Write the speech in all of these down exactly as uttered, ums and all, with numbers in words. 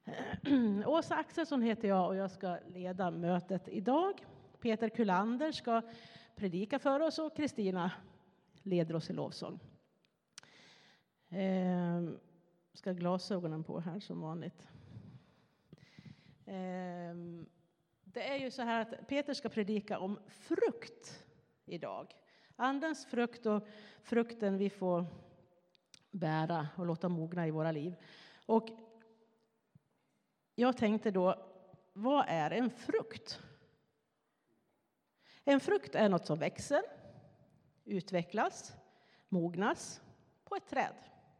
Åsa Axelsson heter jag och jag ska leda mötet idag. Peter Kullander ska predika för oss och Kristina leder oss i lovsång. Eh, ska glasögonen på här som vanligt. Eh, det är ju så här att Peter ska predika om frukt idag. Andens frukt och frukten vi får bära och låta mogna i våra liv. Och jag tänkte då, vad är en frukt? En frukt är något som växer, utvecklas, mognas på ett träd.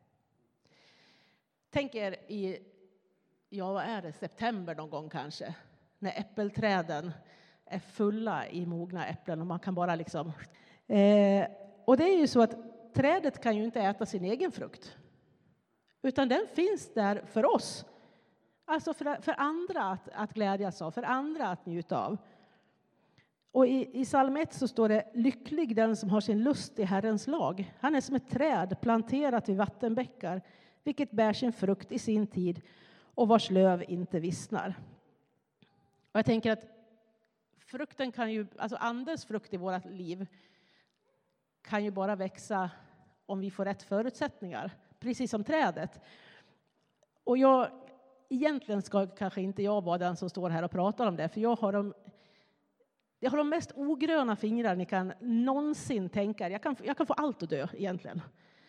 Tänk er i, ja vad är det, september någon gång kanske. När äppelträden är fulla i mogna äpplen och man kan bara liksom... Eh, och det är ju så att trädet kan ju inte äta sin egen frukt. Utan den finns där för oss. Alltså för, för andra att, att glädjas av, för andra att njuta av. Och i, i psalm ett så står det: lycklig den som har sin lust i Herrens lag. Han är som ett träd planterat vid vattenbäckar, vilket bär sin frukt i sin tid och vars löv inte vissnar. Och jag tänker att frukten kan ju, alltså andens frukt i vårt liv kan ju bara växa om vi får rätt förutsättningar, precis som trädet. Och jag, egentligen ska kanske inte jag vara den som står här och pratar om det, för jag har de, jag har de mest ogröna fingrar ni kan någonsin tänka. Jag kan, jag kan få allt att dö egentligen.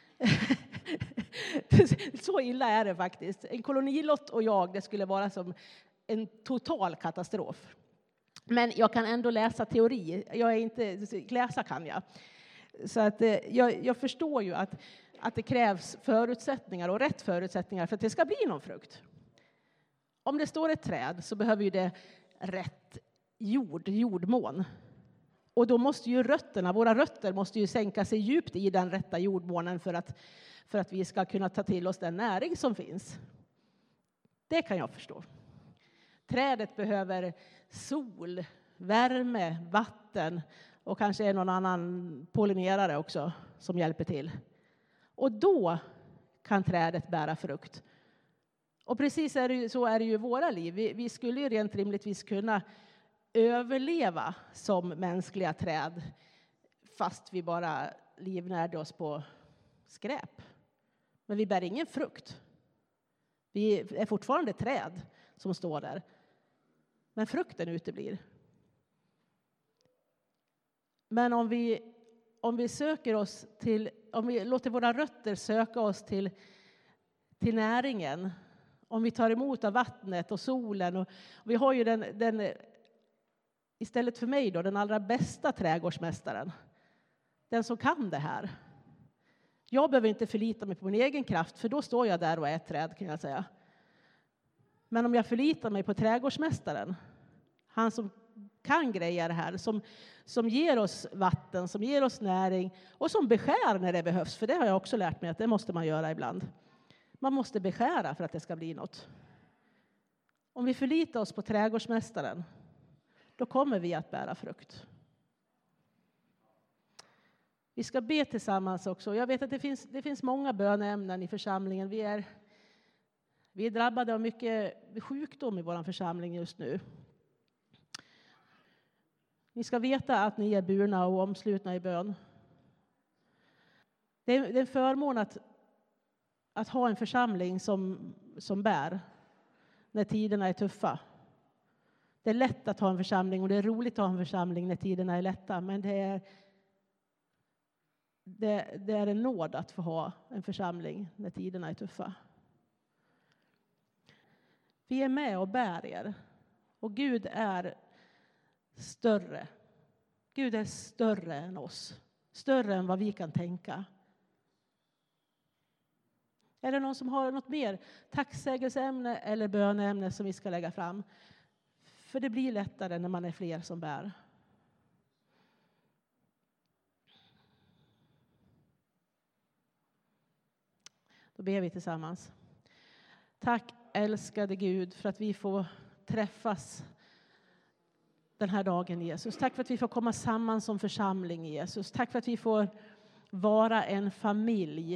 Så illa är det faktiskt. En kolonilott och jag, det skulle vara som en total katastrof. Men jag kan ändå läsa teori. Jag är inte, läsa kan jag. Så att jag, jag förstår ju att, att det krävs förutsättningar och rätt förutsättningar för att det ska bli någon frukt. Om det står ett träd så behöver ju det rätt jord, jordmån. Och då måste ju rötterna, våra rötter måste ju sänka sig djupt i den rätta jordmånen för att, för att vi ska kunna ta till oss den näring som finns. Det kan jag förstå. Trädet behöver sol, värme, vatten och kanske någon annan pollinerare också som hjälper till. Och då kan trädet bära frukt. Och precis är det, så är det ju i våra liv. Vi, vi skulle ju rent rimligtvis kunna överleva som mänskliga träd fast vi bara livnärde oss på skräp. Men vi bär ingen frukt. Vi är fortfarande träd som står där. Men frukten uteblir. Men om vi, om vi söker oss till, om vi låter våra rötter söka oss till, till näringen, om vi tar emot av vattnet och solen, och, och vi har ju den, den, istället för mig då, den allra bästa trädgårdsmästaren, den som kan det här. Jag behöver inte förlita mig på min egen kraft, för då står jag där och är ett träd, kan jag säga. Men om jag förlitar mig på trädgårdsmästaren, han som kan greja det här, som, som ger oss vatten, som ger oss näring och som beskär när det behövs, för det har jag också lärt mig att det måste man göra ibland. Man måste beskära för att det ska bli något. Om vi förlitar oss på trädgårdsmästaren, då kommer vi att bära frukt. Vi ska be tillsammans också. Jag vet att det finns, det finns många böneämnen i församlingen. Vi är, vi är drabbade av mycket sjukdom i vår församling just nu. Ni ska veta att ni är burna och omslutna i bön. Det är, det är en förmån att, att ha en församling som, som bär när tiderna är tuffa. Det är lätt att ha en församling och det är roligt att ha en församling när tiderna är lätta. Men det är, det, det är en nåd att få ha en församling när tiderna är tuffa. Vi är med och bär er. Och Gud är större. Gud är större än oss. Större än vad vi kan tänka. Är det någon som har något mer tacksägelseämne eller böneämne som vi ska lägga fram? För det blir lättare när man är fler som bär. Då ber vi tillsammans. Tack älskade Gud för att vi får träffas den här dagen, Jesus. Tack för att vi får komma samman som församling, Jesus. Tack för att vi får vara en familj.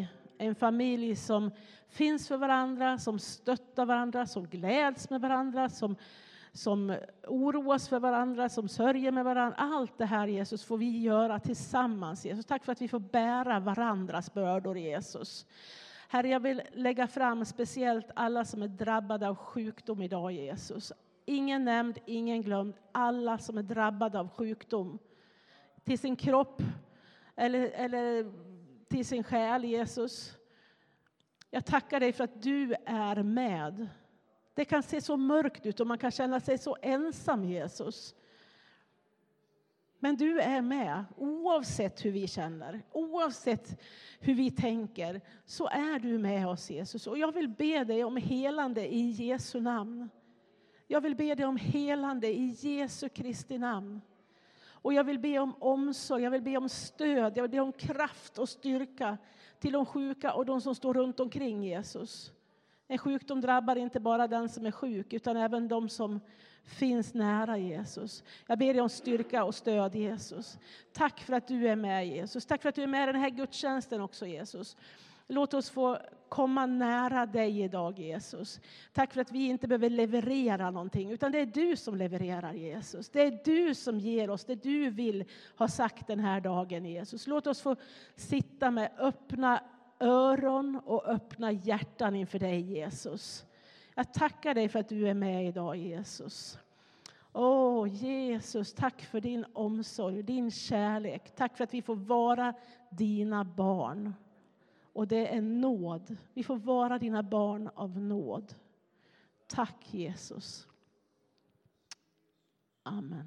En familj som finns för varandra, som stöttar varandra, som gläds med varandra, som, som oroas för varandra, som sörjer med varandra. Allt det här, Jesus, får vi göra tillsammans, Jesus. Tack för att vi får bära varandras bördor, Jesus. Herre, jag vill lägga fram speciellt alla som är drabbade av sjukdom idag, Jesus. Ingen nämnd, ingen glömd. Alla som är drabbade av sjukdom till sin kropp eller, eller till sin själ, Jesus. Jag tackar dig för att du är med. Det kan se så mörkt ut och man kan känna sig så ensam, Jesus. Men du är med, oavsett hur vi känner, oavsett hur vi tänker, så är du med oss, Jesus. Och jag vill be dig om helande i Jesu namn. Jag vill be dig om helande i Jesu Kristi namn. Och jag vill be om omsorg, jag vill be om stöd, jag vill be om kraft och styrka till de sjuka och de som står runt omkring, Jesus. En sjukdom drabbar inte bara den som är sjuk, utan även de som finns nära, Jesus. Jag ber dig om styrka och stöd, Jesus. Tack för att du är med, Jesus. Tack för att du är med i den här gudstjänsten också, Jesus. Låt oss få komma nära dig idag, Jesus. Tack för att vi inte behöver leverera någonting, utan det är du som levererar, Jesus. Det är du som ger oss det du vill ha sagt den här dagen, Jesus. Låt oss få sitta med öppna öron och öppna hjärtan inför dig, Jesus. Jag tackar dig för att du är med idag, Jesus. Åh, Jesus, tack för din omsorg, din kärlek. Tack för att vi får vara dina barn. Och det är nåd. Vi får vara dina barn av nåd. Tack, Jesus. Amen.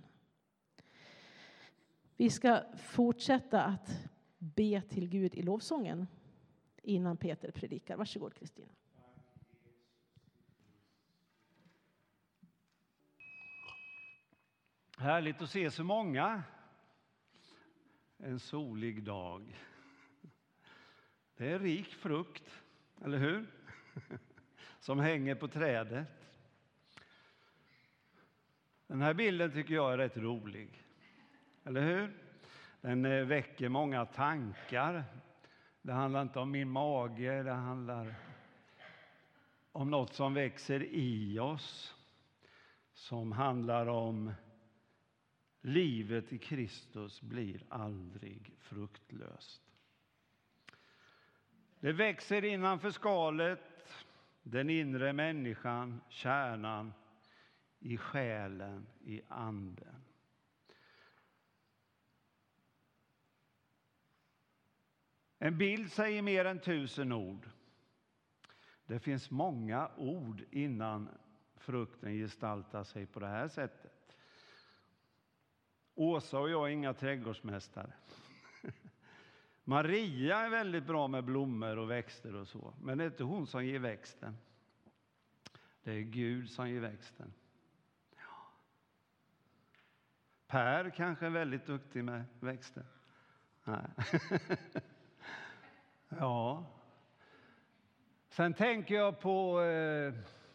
Vi ska fortsätta att be till Gud i lovsången innan Peter predikar. Varsågod, Kristina. Härligt att se så många. En solig dag. Det är rik frukt, eller hur? Som hänger på trädet. Den här bilden tycker jag är rätt rolig. Eller hur? Den väcker många tankar. Det handlar inte om min mage, det handlar om något som växer i oss. Som handlar om livet i Kristus blir aldrig fruktlöst. Det växer innanför skalet, den inre människan, kärnan, i själen, i anden. En bild säger mer än tusen ord. Det finns många ord innan frukten gestaltar sig på det här sättet. Åsa och jag är inga trädgårdsmästare. Maria är väldigt bra med blommor och växter och så. Men det är inte hon som ger växten. Det är Gud som ger växten. Ja. Per kanske är väldigt duktig med växter. Nej. Ja. Sen tänker jag på eh,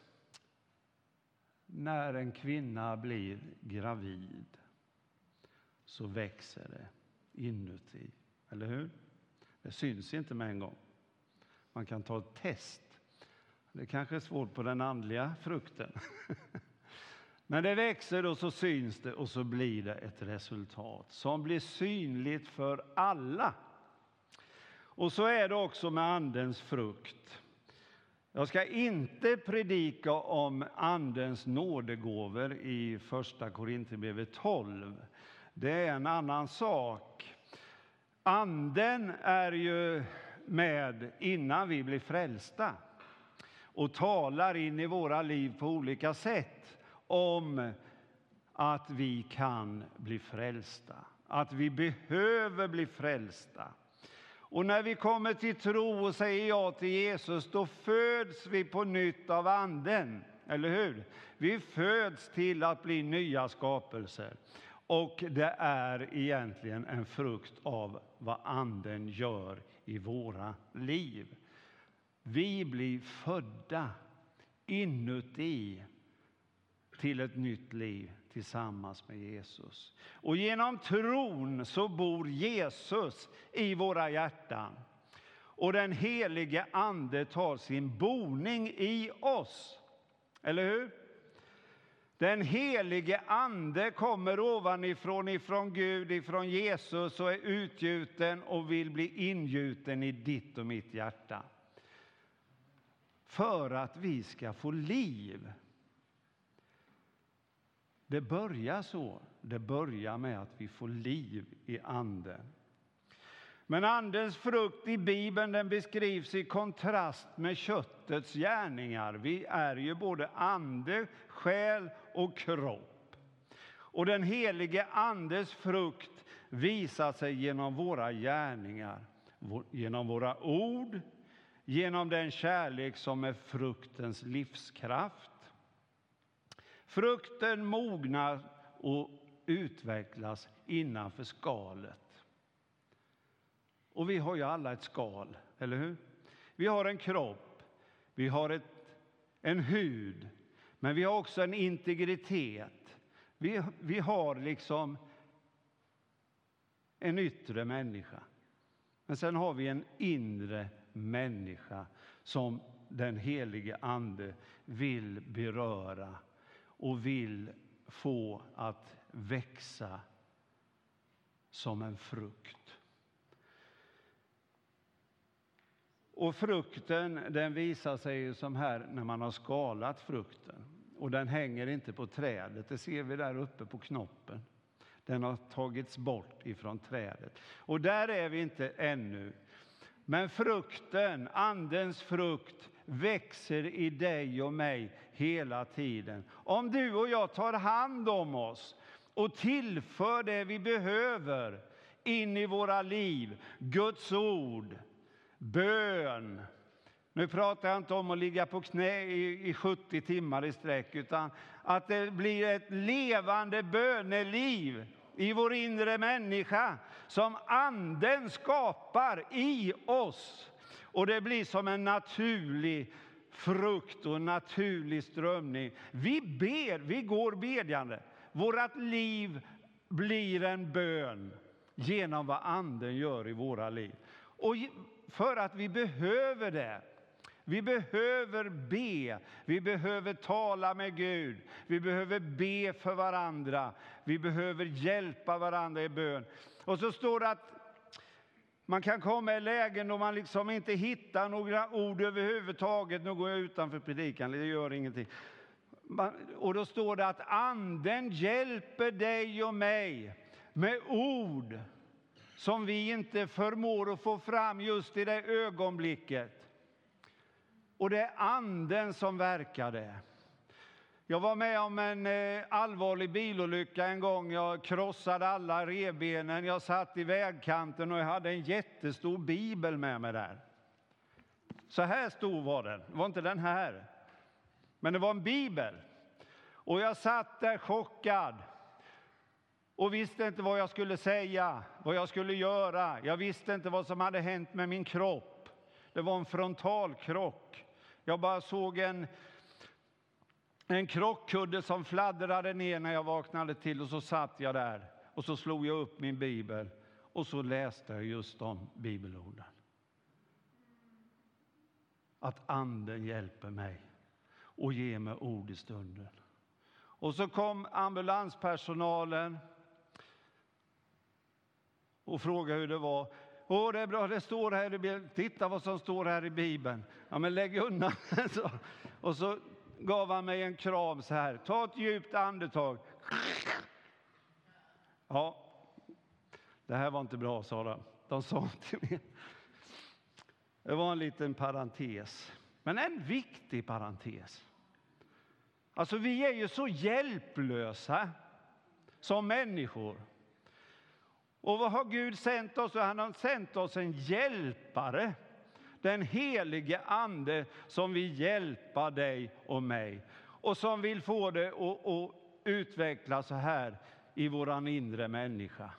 när en kvinna blir gravid. Så växer det inuti. Eller hur? Det syns inte med en gång. Man kan ta ett test. Det kanske är svårt på den andliga frukten. Men det växer och så syns det och så blir det ett resultat som blir synligt för alla. Och så är det också med andens frukt. Jag ska inte predika om andens nådegåvor i första Korinthierbrevet tolv. Det är en annan sak. Anden är ju med innan vi blir frälsta och talar in i våra liv på olika sätt om att vi kan bli frälsta, att vi behöver bli frälsta. Och när vi kommer till tro och säger ja till Jesus, då föds vi på nytt av anden, eller hur? Vi föds till att bli nya skapelser. Och det är egentligen en frukt av vad anden gör i våra liv. Vi blir födda inuti till ett nytt liv tillsammans med Jesus. Och genom tron så bor Jesus i våra hjärtan. och den helige ande tar sin boning i oss. Eller hur? Den helige ande kommer ovanifrån, ifrån Gud, ifrån Jesus och är utgjuten och vill bli ingjuten i ditt och mitt hjärta. För att vi ska få liv. Det börjar så. Det börjar med att vi får liv i anden. Men andens frukt i Bibeln, den beskrivs i kontrast med köttets gärningar. Vi är ju både ande, själ och kropp. Och den helige andes frukt visar sig genom våra gärningar, genom våra ord, genom den kärlek som är fruktens livskraft. Frukten mognar och utvecklas innanför skalet. Och vi har ju alla ett skal, eller hur? Vi har en kropp, vi har ett, en hud, men vi har också en integritet. Vi, vi har liksom en yttre människa. Men sen har vi en inre människa som den helige ande vill beröra och vill få att växa som en frukt. Och frukten, den visar sig som här när man har skalat frukten. Och den hänger inte på trädet, det ser vi där uppe på knoppen. Den har tagits bort ifrån trädet. Och där är vi inte ännu. Men frukten, andens frukt, växer i dig och mig hela tiden. Om du och jag tar hand om oss och tillför det vi behöver in i våra liv, Guds ord, bön. Nu pratar jag inte om att ligga på knä i, i sjuttio timmar i sträck, utan att det blir ett levande böneliv i vår inre människa som anden skapar i oss. Och det blir som en naturlig frukt och en naturlig strömning. Vi ber, vi går bedjande. Vårat liv blir en bön genom vad anden gör i våra liv. Och för att vi behöver det. Vi behöver be, vi behöver tala med Gud, vi behöver be för varandra, vi behöver hjälpa varandra i bön. Och så står det att man kan komma i lägen då man liksom inte hittar några ord överhuvudtaget. Nu går jag utanför predikan, det gör ingenting. Och då står det att anden hjälper dig och mig med ord som vi inte förmår att få fram just i det ögonblicket. Och det är anden som verkar det. Jag var med om en eh, allvarlig bilolycka en gång. Jag krossade alla revbenen. Jag satt i vägkanten och jag hade en jättestor bibel med mig där. Så här stor var den. Det var inte den här. Men det var en bibel. Och jag satt där chockad. Och visste inte vad jag skulle säga. Vad jag skulle göra. Jag visste inte vad som hade hänt med min kropp. Det var en frontalkrock. Jag bara såg en, en krockkudde som fladdrade ner när jag vaknade till. Och så satt jag där. Och så slog jag upp min bibel. Och så läste jag just de bibelorden. Att anden hjälper mig. Och ger mig ord i stunden. Och så kom ambulanspersonalen. Och frågade hur det var. Åh, det är bra, det står här i Bibeln. Titta vad som står här i Bibeln. Ja, men lägg undan. Och så gav han mig en kram så här. Ta ett djupt andetag. Ja, det här var inte bra, sa de. De sa till mig. Det var en liten parentes. Men en viktig parentes. Alltså, vi är ju så hjälplösa som människor. Och vad har Gud sänt oss? Han har sänt oss en hjälpare. Den helige ande som vill hjälpa dig och mig. Och som vill få det att, att utvecklas så här i våran inre människa.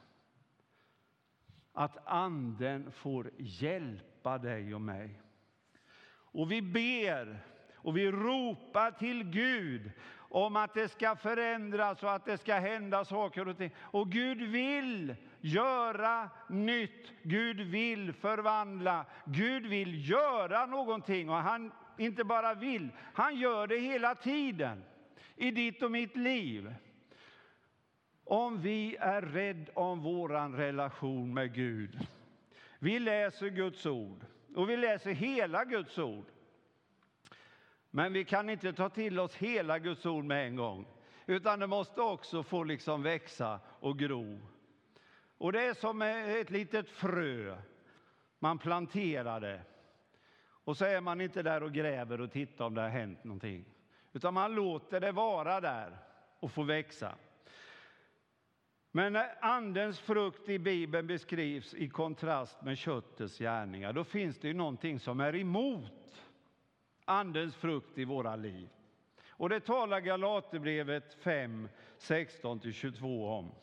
Att anden får hjälpa dig och mig. Och vi ber och vi ropar till Gud om att det ska förändras och att det ska hända saker och ting. Och Gud vill göra nytt. Gud vill förvandla. Gud vill göra någonting. Och han inte bara vill, han gör det hela tiden i ditt och mitt liv. Om vi är rädda om våran relation med Gud. Vi läser Guds ord och vi läser hela Guds ord. Men vi kan inte ta till oss hela Guds ord med en gång. Utan det måste också få liksom växa och gro. Och det är som ett litet frö. Man planterar det. Och så är man inte där och gräver och tittar om det har hänt någonting. Utan man låter det vara där och få växa. Men när andens frukt i Bibeln beskrivs i kontrast med köttets gärningar, då finns det ju någonting som är emot andens frukt i våra liv. Och det talar Galaterbrevet fem, sexton till tjugotvå om.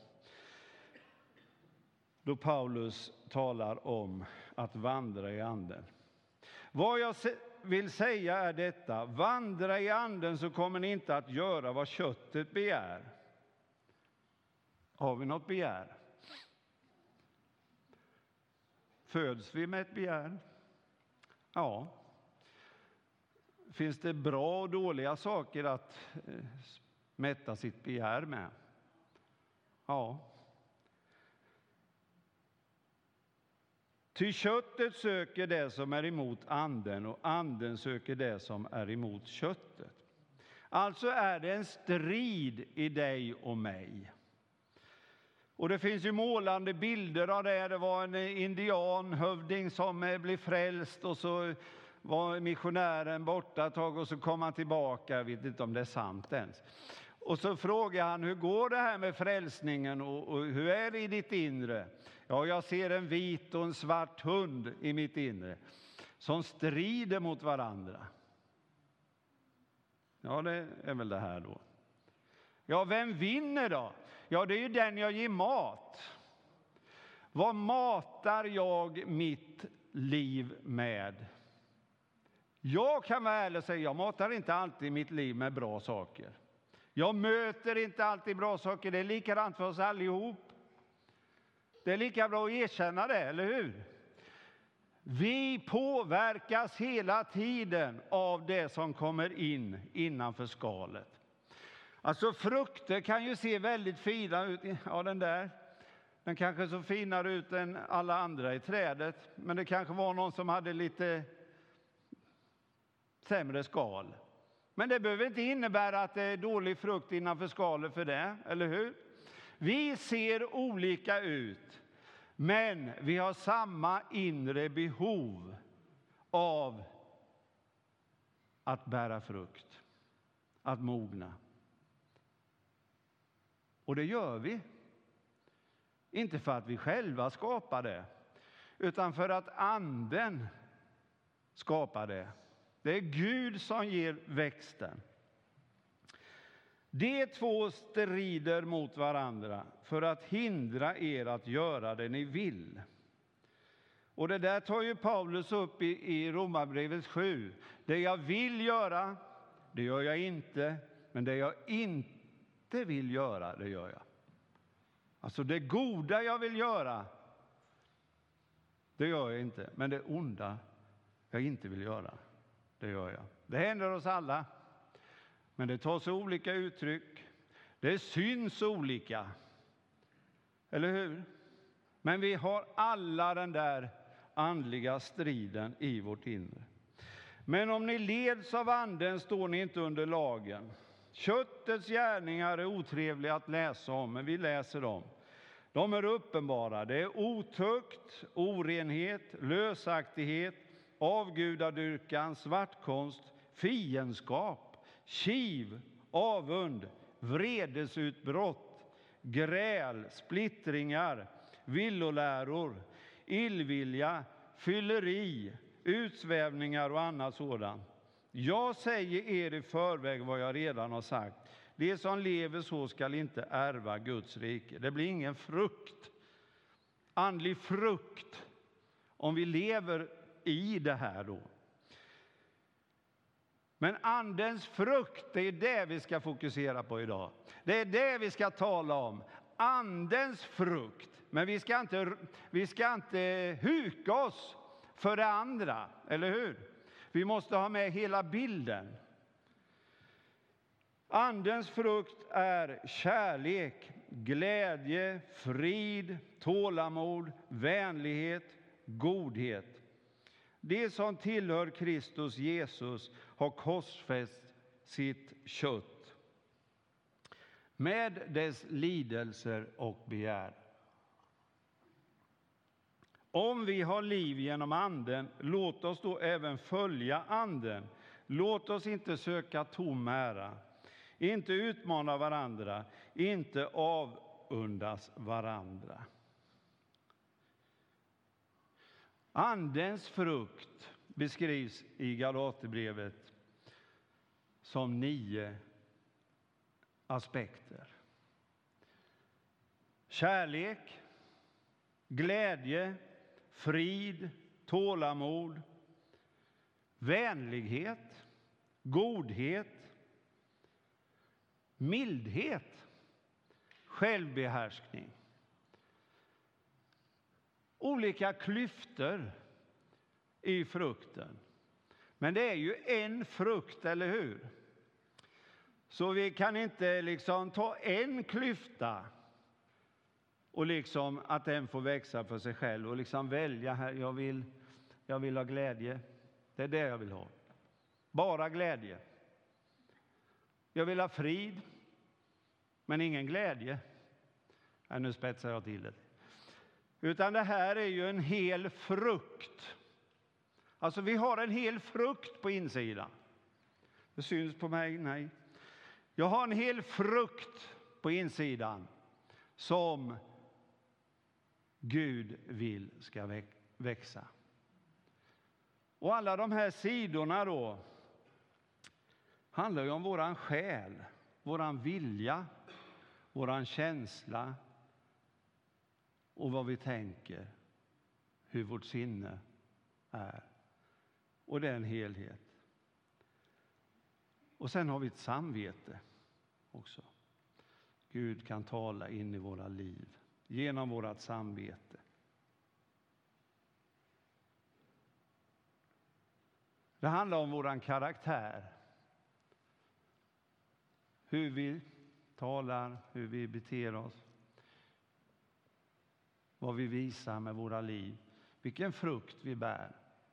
Då Paulus talar om att vandra i anden. Vad jag vill säga är detta: vandra i anden så kommer ni inte att göra vad köttet begär. Har vi något begär? Föds vi med ett begär? Ja. Finns det bra och dåliga saker att mätta sitt begär med? Ja. Ty köttet söker det som är emot anden och anden söker det som är emot köttet. Alltså är det en strid i dig och mig. Och det finns ju målande bilder av det. Det var en indianhövding som blev frälst och så var missionären borta ett tag och så kom han tillbaka. Jag vet inte om det är sant ens. Och så frågar han, hur går det här med frälsningen och, och hur är det i ditt inre? Ja, jag ser en vit och en svart hund i mitt inre som strider mot varandra. Ja, det är väl det här då. Ja, vem vinner då? Ja, det är ju den jag ger mat. Vad matar jag mitt liv med? Jag kan vara ärlig och säga, jag matar inte alltid mitt liv med bra saker. Jag möter inte alltid bra saker. Det är likadant för oss allihop. Det är lika bra att erkänna det, eller hur? Vi påverkas hela tiden av det som kommer in innanför skalet. Alltså frukter kan ju se väldigt fina ut. Ja, den där. Den kanske så finare ut än alla andra i trädet. Men det kanske var någon som hade lite sämre skal. Men det behöver inte innebära att det är dålig frukt innanför skalet för det, eller hur? Vi ser olika ut, men vi har samma inre behov av att bära frukt, att mogna. Och det gör vi. Inte för att vi själva skapar det, utan för att anden skapar det. Det är Gud som ger växten. De två strider mot varandra för att hindra er att göra det ni vill. Och det där tar ju Paulus upp i, i Romarbrevet sju. Det jag vill göra, det gör jag inte. Men det jag inte vill göra, det gör jag. Alltså det goda jag vill göra, det gör jag inte. Men det onda jag inte vill göra, det gör jag. Det händer oss alla. Men det tar sig olika uttryck. Det syns olika. Eller hur? Men vi har alla den där andliga striden i vårt inre. Men om ni leds av anden står ni inte under lagen. Köttets gärningar är otrevliga att läsa om, men vi läser dem. De är uppenbara. Det är otukt, orenhet, lösaktighet, avgudadyrkan, svartkonst, fiendskap, kiv, avund, vredesutbrott, gräl, splittringar, villoläror, illvilja, fylleri, utsvävningar och annat sådant. Jag säger er i förväg vad jag redan har sagt. Det som lever så skall inte ärva Guds rike. Det blir ingen frukt, andlig frukt, om vi lever i det här då. Men andens frukt, det är det vi ska fokusera på idag. Det är det vi ska tala om. Andens frukt. Men vi ska inte, vi ska inte huka oss för det andra, eller hur? Vi måste ha med hela bilden. Andens frukt är kärlek, glädje, frid, tålamod, vänlighet, godhet. Det som tillhör Kristus Jesus har korsfäst sitt kött med dess lidelser och begär. Om vi har liv genom anden, låt oss då även följa anden. Låt oss inte söka tom ära, inte utmana varandra, inte avundas varandra. Andens frukt beskrivs i Galaterbrevet som nio aspekter. Kärlek, glädje, frid, tålamod, vänlighet, godhet, mildhet, självbehärskning. Olika klyftor i frukten. Men det är ju en frukt, eller hur? Så vi kan inte liksom ta en klyfta och liksom att den får växa för sig själv och liksom välja här, jag vill, jag vill ha glädje. Det är det jag vill ha. Bara glädje. Jag vill ha frid, men ingen glädje. Ja, nu spetsar jag till det. Utan det här är ju en hel frukt. Alltså vi har en hel frukt på insidan. Det syns på mig, nej. Jag har en hel frukt på insidan som Gud vill ska växa. Och alla de här sidorna då handlar ju om våran själ, våran vilja, våran känsla och vad vi tänker, hur vårt sinne är. Och det är en helhet. Och sen har vi ett samvete också. Gud kan tala in i våra liv genom vårat samvete. Det handlar om våran karaktär. Hur vi talar, hur vi beter oss. Vad vi visar med våra liv. Vilken frukt vi bär.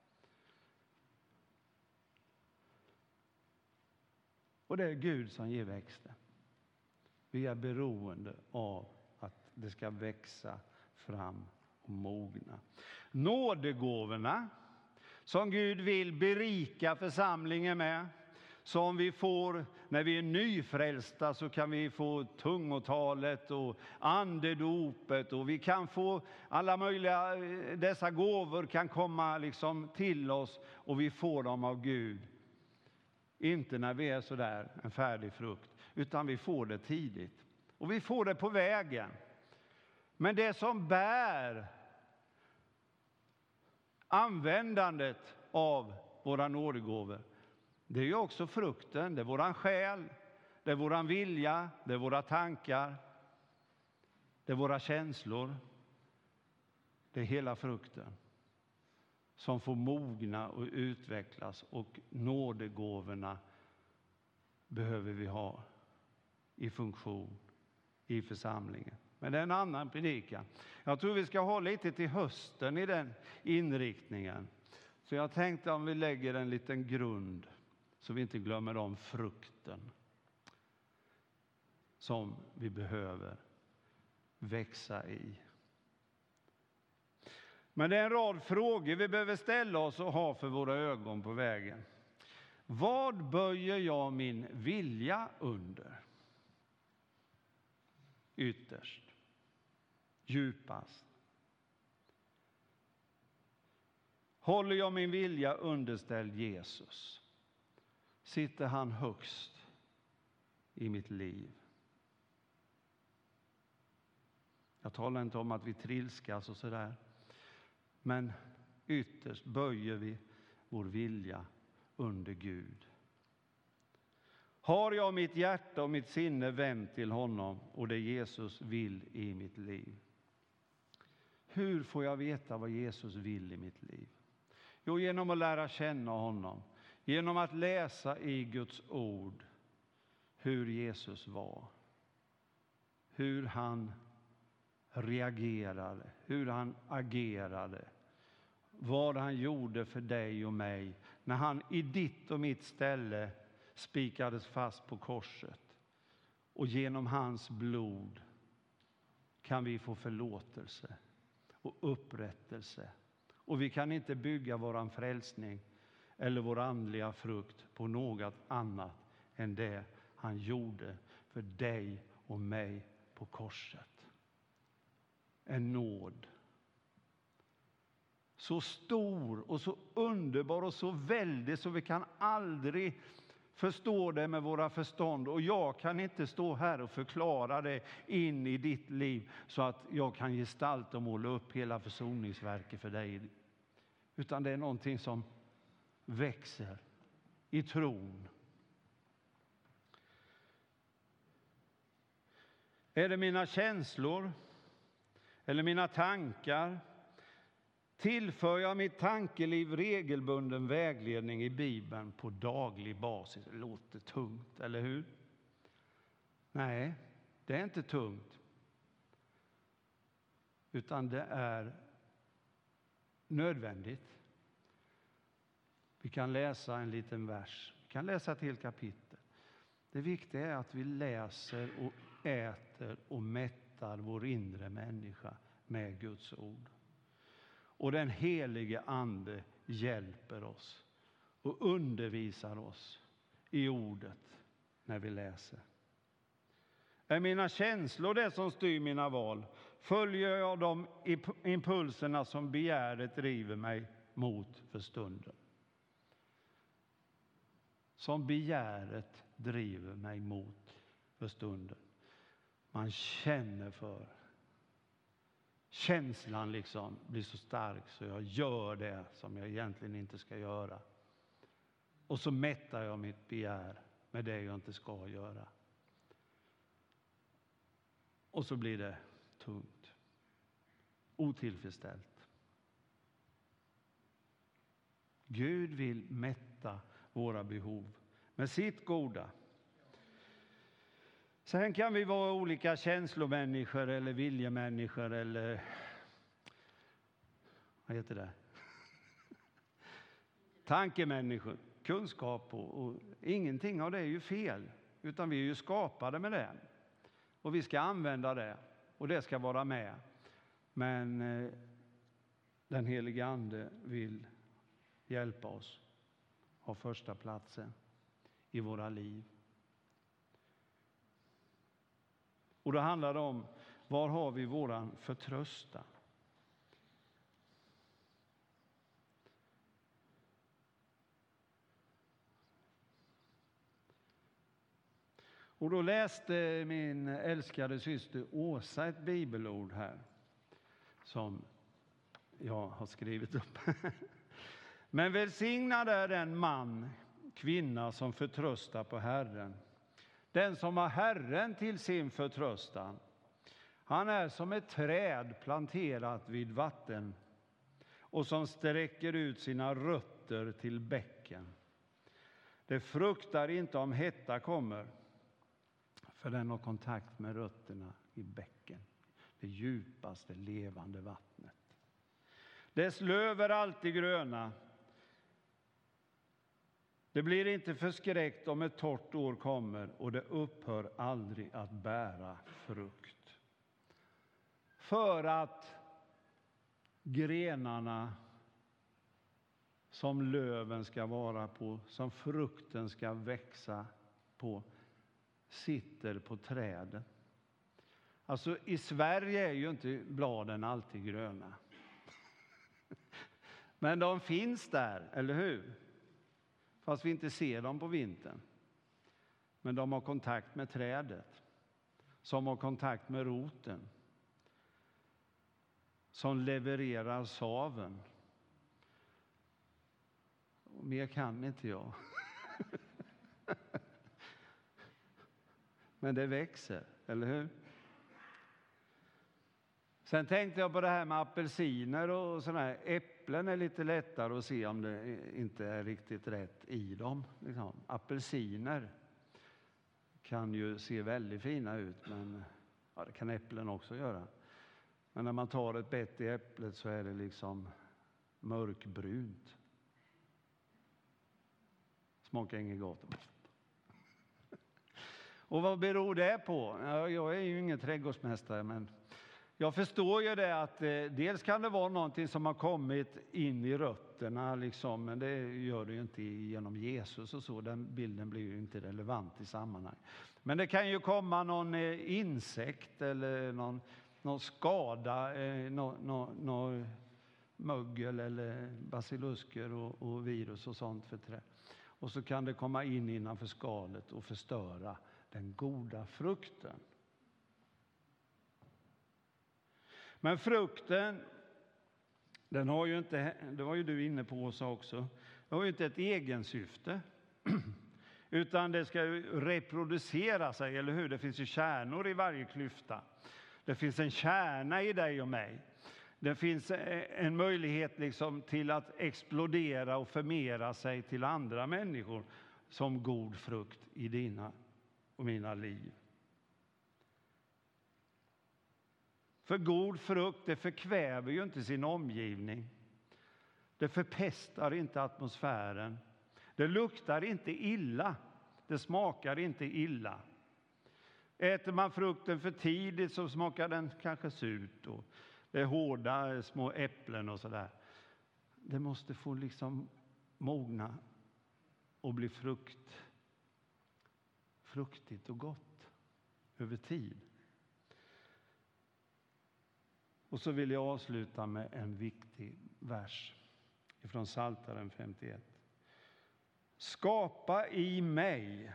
Och det är Gud som ger växten. Vi är beroende av att det ska växa fram och mogna. Nådegåvorna som Gud vill berika församlingen med. Som vi får när vi är nyfrälsta, så kan vi få tungotalet och andedopet. Och vi kan få alla möjliga, dessa gåvor kan komma liksom till oss. Och vi får dem av Gud. Inte när vi är så där en färdig frukt, utan vi får det tidigt. Och vi får det på vägen. Men det som bär användandet av våra nådegåvor, det är ju också frukten. Det är våran själ, det är våran vilja, det är våra tankar, det är våra känslor. Det är hela frukten som får mogna och utvecklas, och nådegåvorna behöver vi ha i funktion i församlingen. Men det är en annan predikan. Jag tror vi ska ha lite till hösten i den inriktningen. Så jag tänkte om vi lägger en liten grund så vi inte glömmer om frukten som vi behöver växa i. Men det är en rad frågor vi behöver ställa oss och ha för våra ögon på vägen. Vad böjer jag min vilja under? Ytterst. Djupast. Håller jag min vilja underställd Jesus? Sitter han högst i mitt liv? Jag talar inte om att vi trilskas och sådär. Men ytterst böjer vi vår vilja under Gud. Har jag mitt hjärta och mitt sinne vänt till honom och det Jesus vill i mitt liv? Hur får jag veta vad Jesus vill i mitt liv? Jo, genom att lära känna honom. Genom att läsa i Guds ord hur Jesus var. Hur han reagerade, hur han agerade. Vad han gjorde för dig och mig när han i ditt och mitt ställe spikades fast på korset. Och genom hans blod kan vi få förlåtelse och upprättelse. Och vi kan inte bygga våran frälsning eller vår andliga frukt på något annat än det han gjorde för dig och mig på korset. En nåd. Så stor och så underbar och så väldig så vi kan aldrig förstå det med våra förstånd. Och jag kan inte stå här och förklara det in i ditt liv så att jag kan gestalta och måla upp hela försoningsverket för dig. Utan det är någonting som växer i tron. Är det mina känslor eller mina tankar? Tillför jag mitt tankeliv regelbunden vägledning i Bibeln på daglig basis? Det låter tungt, eller hur? Nej, det är inte tungt. Utan det är nödvändigt. Vi kan läsa en liten vers. Vi kan läsa ett helt kapitel. Det viktiga är att vi läser och äter och mättar vår inre människa med Guds ord. Och den helige ande hjälper oss och undervisar oss i ordet när vi läser. Är mina känslor det som styr mina val? Följer jag de impulserna som begäret driver mig mot för stunden? Som begäret driver mig mot för stunden. Man känner för. Känslan liksom blir så stark så jag gör det som jag egentligen inte ska göra. Och så mättar jag mitt begär med det jag inte ska göra. Och så blir det tungt. Otillfredsställt. Gud vill mätta våra behov med sitt goda. Sen kan vi vara olika känslomänniskor eller viljemänniskor eller vad heter det? Tankemänniskor, kunskap och, och ingenting av det är ju fel, utan vi är ju skapade med det. Och vi ska använda det och det ska vara med. Men eh, den helige ande vill hjälpa oss ha första platsen i våra liv. Och då handlar det om, var har vi våran förtröstan? Och då läste min älskade syster Åsa ett bibelord här som jag har skrivit upp. Men välsignad är den man, kvinna som förtröstar på Herren. Den som har Herren till sin förtröstan. Han är som ett träd planterat vid vatten och som sträcker ut sina rötter till bäcken. Det fruktar inte om hetta kommer, för den har kontakt med rötterna i bäcken, det djupaste levande vattnet. Dess löv är alltid gröna. Det blir inte förskräckt om ett torrt år kommer och det upphör aldrig att bära frukt. För att grenarna som löven ska vara på, som frukten ska växa på, sitter på träden. Alltså i Sverige är ju inte bladen alltid gröna. Men de finns där, eller hur? Fast vi inte ser dem på vintern. Men de har kontakt med trädet. Som har kontakt med roten. Som levererar saven. Och mer kan inte jag. Men det växer, eller hur? Sen tänkte jag på det här med apelsiner och sådana här. Äpplen är lite lättare att se om det inte är riktigt rätt i dem. Liksom. Apelsiner kan ju se väldigt fina ut, men ja, det kan äpplen också göra. Men när man tar ett bett i äpplet så är det liksom mörkbrunt. Smakar inget gott. Och vad beror det på? Ja, jag är ju ingen trädgårdsmästare, men jag förstår ju det att eh, dels kan det vara någonting som har kommit in i rötterna, liksom, men det gör det ju inte genom Jesus och så. Den bilden blir ju inte relevant i sammanhang. Men det kan ju komma någon eh, insekt eller någon, någon skada, eh, någon, någon, någon mögel eller basilusker och, och virus och sånt för trä. Och så kan det komma in innanför skalet och förstöra den goda frukten. Men frukten, den har ju inte, det var ju du inne på Åsa också, det har ju inte ett egensyfte. Utan det ska ju reproducera sig, eller hur? Det finns ju kärnor i varje klyfta. Det finns en kärna i dig och mig. Det finns en möjlighet liksom till att explodera och förmera sig till andra människor som god frukt i dina och mina liv. För god frukt, det förkväver ju inte sin omgivning. Det förpestar inte atmosfären. Det luktar inte illa. Det smakar inte illa. Äter man frukten för tidigt så smakar den kanske surt. Och det är hårda små äpplen och sådär. Det måste få liksom mogna och bli frukt. Fruktigt och gott över tid. Och så vill jag avsluta med en viktig vers från Psaltaren femtioett. Skapa i mig.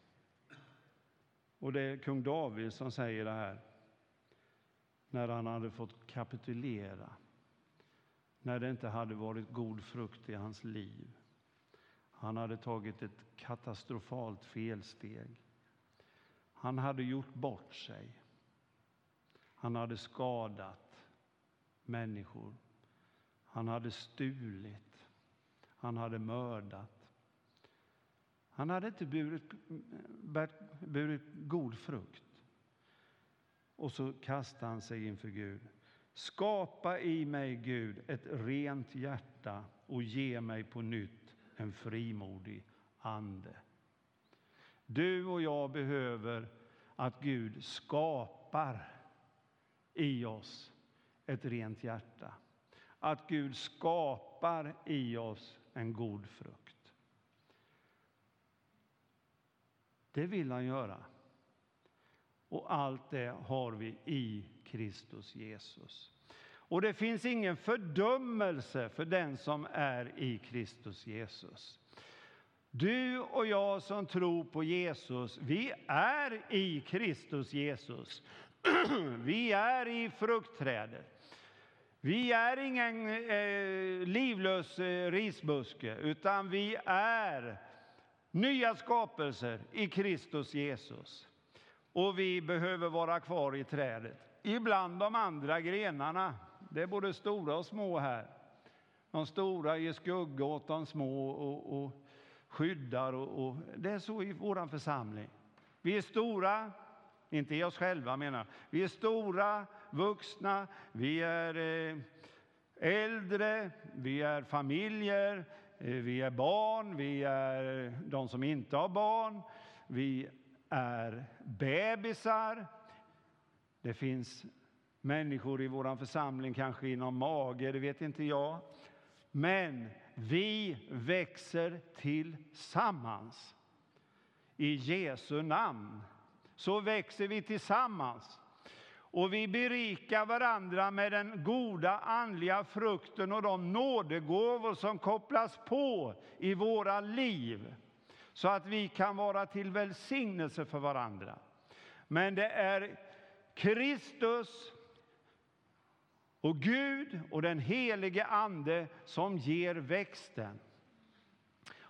Och det är kung David som säger det här. När han hade fått kapitulera. När det inte hade varit god frukt i hans liv. Han hade tagit ett katastrofalt felsteg. Han hade gjort bort sig. Han hade skadat människor. Han hade stulit. Han hade mördat. Han hade inte burit, burit god frukt. Och så kastade han sig inför Gud. Skapa i mig, Gud, ett rent hjärta och ge mig på nytt en frimodig ande. Du och jag behöver att Gud skapar i oss ett rent hjärta. Att Gud skapar i oss en god frukt. Det vill han göra. Och allt det har vi i Kristus Jesus. Och det finns ingen fördömelse för den som är i Kristus Jesus. Du och jag som tror på Jesus, vi är i Kristus Jesus. Vi är i fruktträdet. Vi är ingen eh, livlös eh, risbuske, utan vi är nya skapelser i Kristus Jesus. Och vi behöver vara kvar i trädet. Ibland de andra grenarna, det är både stora och små här. De stora ger skugga åt de små och, och skyddar. Och, och det är så i vår församling. Vi är stora, inte i oss själva menar jag. Vi är stora, vuxna, vi är eh, äldre, vi är familjer, eh, vi är barn, vi är de som inte har barn, vi är bebisar. Det finns människor i vår församling, kanske inom mage, det vet inte jag. Men vi växer tillsammans. I Jesu namn så växer vi tillsammans. Och vi berikar varandra med den goda andliga frukten och de nådegåvor som kopplas på i våra liv. Så att vi kan vara till välsignelse för varandra. Men det är Kristus och Gud och den helige ande som ger växten.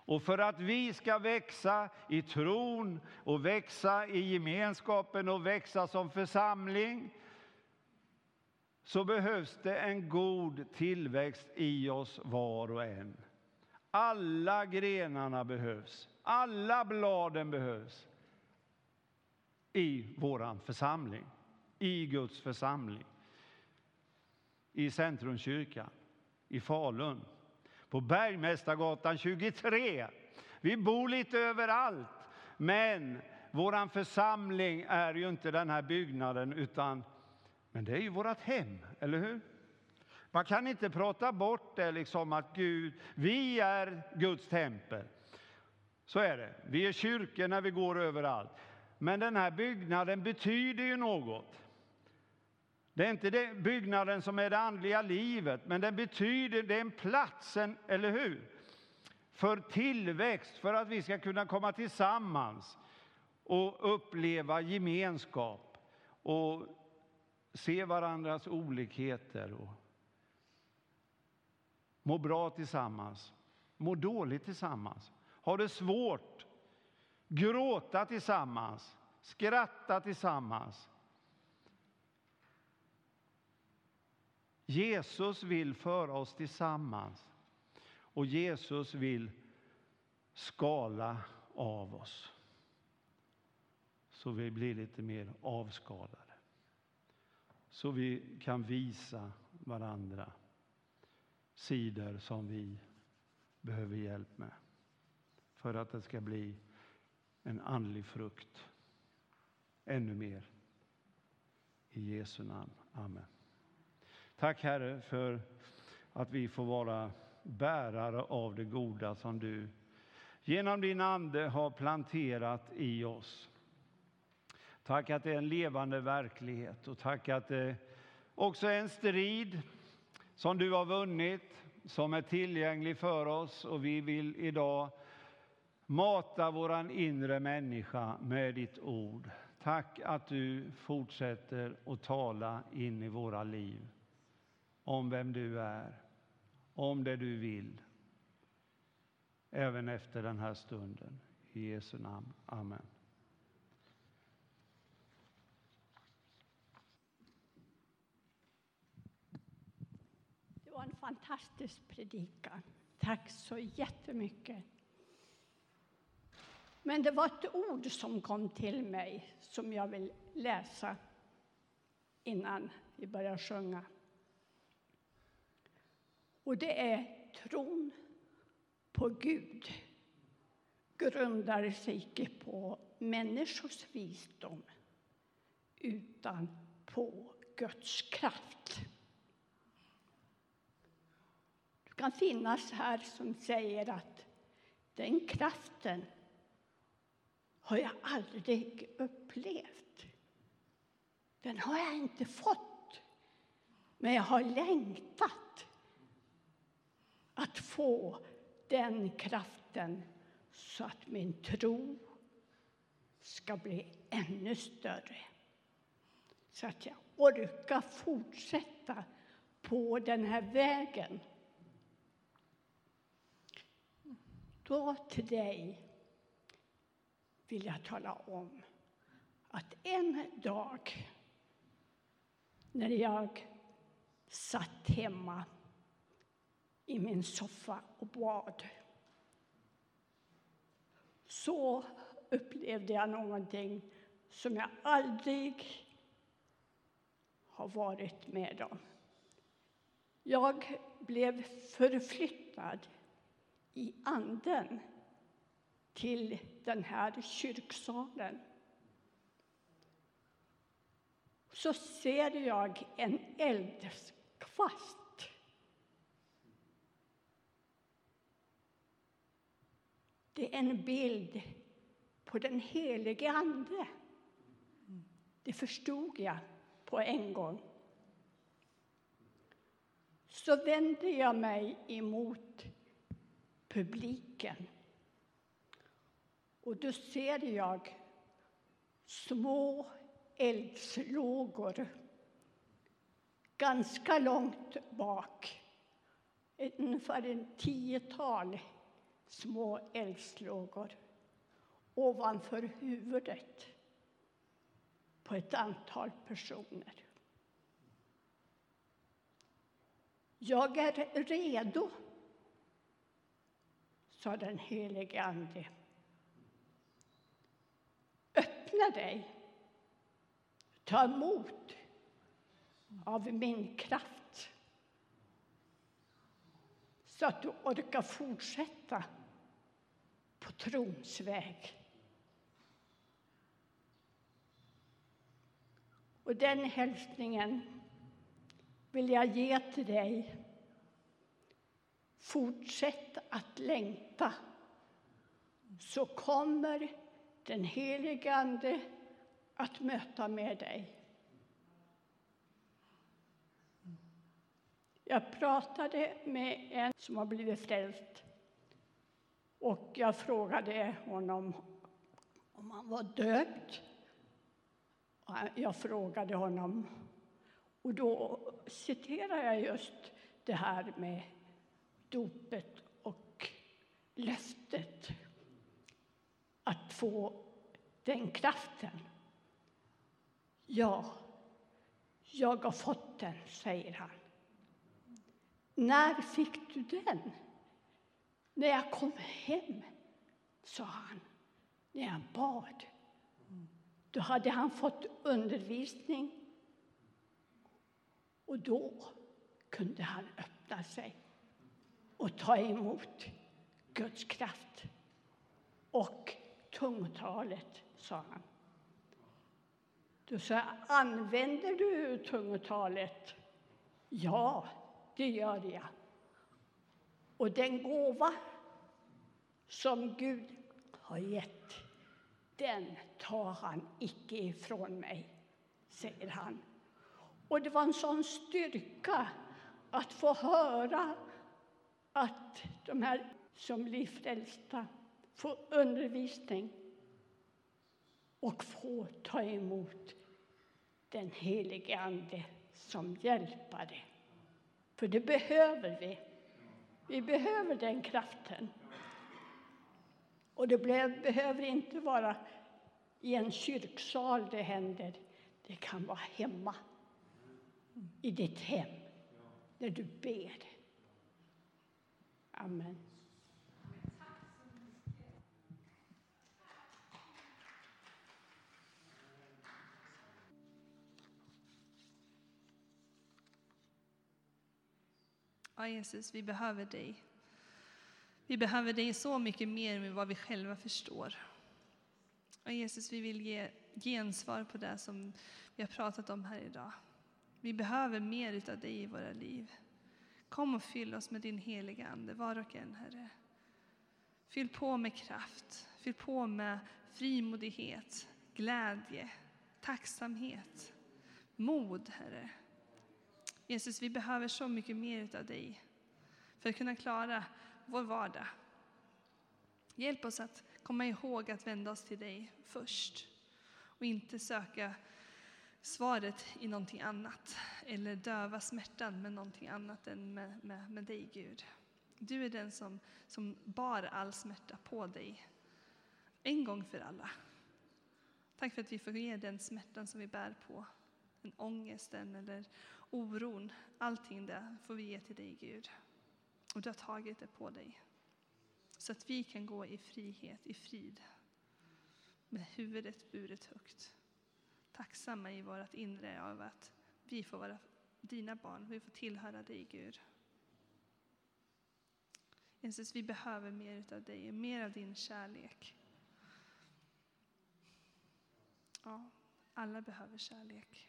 Och för att vi ska växa i tron och växa i gemenskapen och växa som församling, så behövs det en god tillväxt i oss var och en. Alla grenarna behövs, alla bladen behövs i våran församling, i Guds församling, i Centrumkyrkan, i Falun, på Bergmästargatan tjugotre. Vi bor lite överallt, men våran församling är ju inte den här byggnaden, utan men det är ju vårt hem, eller hur? Man kan inte prata bort det liksom att Gud, vi är Guds tempel. Så är det. Vi är kyrkor när vi går överallt. Men den här byggnaden betyder ju något. Det är inte det byggnaden som är det andliga livet, men den betyder, det är en platsen, eller hur? För tillväxt, för att vi ska kunna komma tillsammans och uppleva gemenskap och se varandras olikheter och må bra tillsammans, må dåligt tillsammans, ha det svårt, gråta tillsammans, skratta tillsammans. Jesus vill föra oss tillsammans och Jesus vill skala av oss så vi blir lite mer avskalade. Så vi kan visa varandra sidor som vi behöver hjälp med för att det ska bli en andlig frukt ännu mer. I Jesu namn. Amen. Tack Herre för att vi får vara bärare av det goda som du genom din ande har planterat i oss. Tack att det är en levande verklighet och tack att det också är en strid som du har vunnit, som är tillgänglig för oss, och vi vill idag mata våran inre människa med ditt ord. Tack att du fortsätter att tala in i våra liv om vem du är, om det du vill, även efter den här stunden. I Jesu namn. Amen. Det var en fantastisk predikan. Tack så jättemycket. Men det var ett ord som kom till mig som jag vill läsa innan vi börjar sjunga. Och det är tron på Gud grundar sig icke på människors visdom utan på Guds kraft. Det kan finnas här som säger att den kraften har jag aldrig upplevt. Den har jag inte fått. Men jag har längtat att få den kraften så att min tro ska bli ännu större. Så att jag orkar fortsätta på den här vägen. Då till dig vill jag tala om att en dag när jag satt hemma i min soffa och bad så upplevde jag någonting som jag aldrig har varit med om. Jag blev förflyttad i anden till den här kyrksalen. Så ser jag en eldskvast. Det är en bild på den helige ande. Det förstod jag på en gång. Så vände jag mig emot publiken. Och då ser jag små eldslågor ganska långt bak. Ungefär en tiotal små eldslågor ovanför huvudet på ett antal personer. Jag är redo, sa den helige Ande. Öppna dig, ta emot av min kraft så att du orkar fortsätta på trons väg. Och den hälsningen vill jag ge till dig. Fortsätt att längta, så kommer den helige Ande att möta med dig. Jag pratade med en som har blivit frälst och jag frågade honom om han var döpt. Jag frågade honom, och då citerar jag just det här med dopet och löftet att få den kraften. Ja, jag har fått den, säger han. När fick du den? När jag kom hem, sa han, när jag bad. Då hade han fått undervisning och då kunde han öppna sig och ta emot Guds kraft. Och tungotalet, sa han. Då sa jag, använder du tungotalet? Ja, det gör jag. Och den gåva som Gud har gett, den tar han icke ifrån mig, säger han. Och det var en sån styrka att få höra att de här som blir frälsta får undervisning och få ta emot den helige Ande som hjälpare. För det behöver vi. Vi behöver den kraften. Och det behöver inte vara i en kyrksal det händer. Det kan vara hemma. I ditt hem. När du ber. Amen. Ja, Jesus, vi behöver dig. Vi behöver dig så mycket mer än vad vi själva förstår. Ja, Jesus, vi vill ge gensvar på det som vi har pratat om här idag. Vi behöver mer utav dig i våra liv. Kom och fyll oss med din heliga Ande, var och en, Herre. Fyll på med kraft, fyll på med frimodighet, glädje, tacksamhet, mod, Herre. Jesus, vi behöver så mycket mer utav dig för att kunna klara vår vardag. Hjälp oss att komma ihåg att vända oss till dig först och inte söka svaret i någonting annat eller döva smärtan med någonting annat än med, med, med dig, Gud. Du är den som, som bar all smärta på dig en gång för alla. Tack för att vi får ge den smärtan som vi bär på, den ångesten eller oron, allting det får vi ge till dig, Gud. Och du har tagit det på dig. Så att vi kan gå i frihet, i frid. Med huvudet buret högt. Tacksamma i vårt inre av att vi får vara dina barn. Vi får tillhöra dig, Gud. Jesus, vi behöver mer av dig. Mer av din kärlek. Ja, alla behöver kärlek.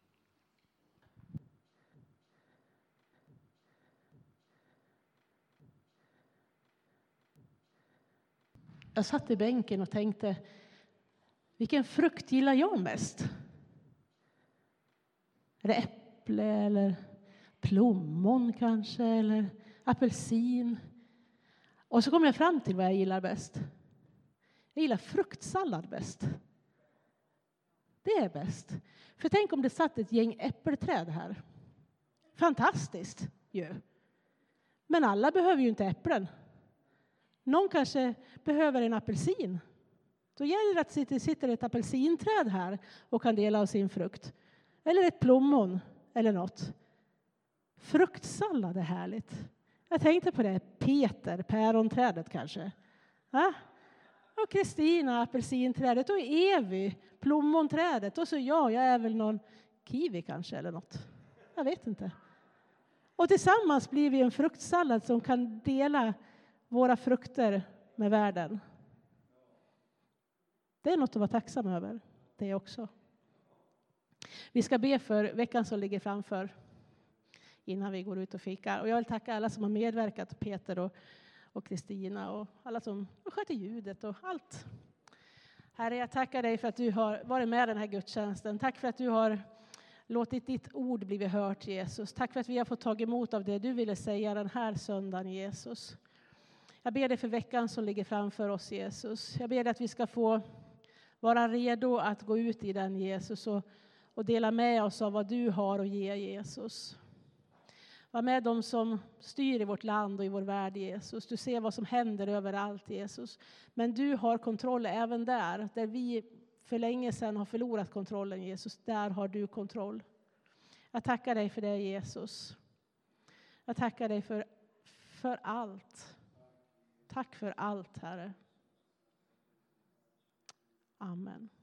Jag satt i bänken och tänkte, vilken frukt gillar jag mest? Är det äpple eller plommon kanske, eller apelsin? Och så kom jag fram till vad jag gillar bäst. Jag gillar fruktsallad bäst. Det är bäst. För tänk om det satt ett gäng äppelträd här. Fantastiskt ju. Men alla behöver ju inte äpplen. Någon kanske behöver en apelsin. Då gäller det att det sitter ett apelsinträd här och kan dela av sin frukt. Eller ett plommon eller något. Fruktsallad är härligt. Jag tänkte på det. Peter, päronträdet kanske. Ja? Och Kristina, apelsinträdet. Och Evi, plommonträdet. Och så jag, jag är väl någon kiwi kanske eller något. Jag vet inte. Och tillsammans blir vi en fruktsallad som kan dela våra frukter med världen. Det är något att vara tacksam över. Det också. Vi ska be för veckan som ligger framför. Innan vi går ut och fikar. Och jag vill tacka alla som har medverkat. Peter och och Kristina och alla som sköter ljudet och allt. Herre, jag tackar dig för att du har varit med i den här gudstjänsten. Tack för att du har låtit ditt ord bli hört, Jesus. Tack för att vi har fått ta emot av det du ville säga den här söndagen, Jesus. Jag ber dig för veckan som ligger framför oss, Jesus. Jag ber dig att vi ska få vara redo att gå ut i den, Jesus, och, och dela med oss av vad du har att ge, Jesus. Var med de som styr i vårt land och i vår värld, Jesus. Du ser vad som händer överallt, Jesus. Men du har kontroll även där. Där vi för länge sedan har förlorat kontrollen, Jesus. Där har du kontroll. Jag tackar dig för det, Jesus. Jag tackar dig för, för allt. Tack för allt, Herre. Amen.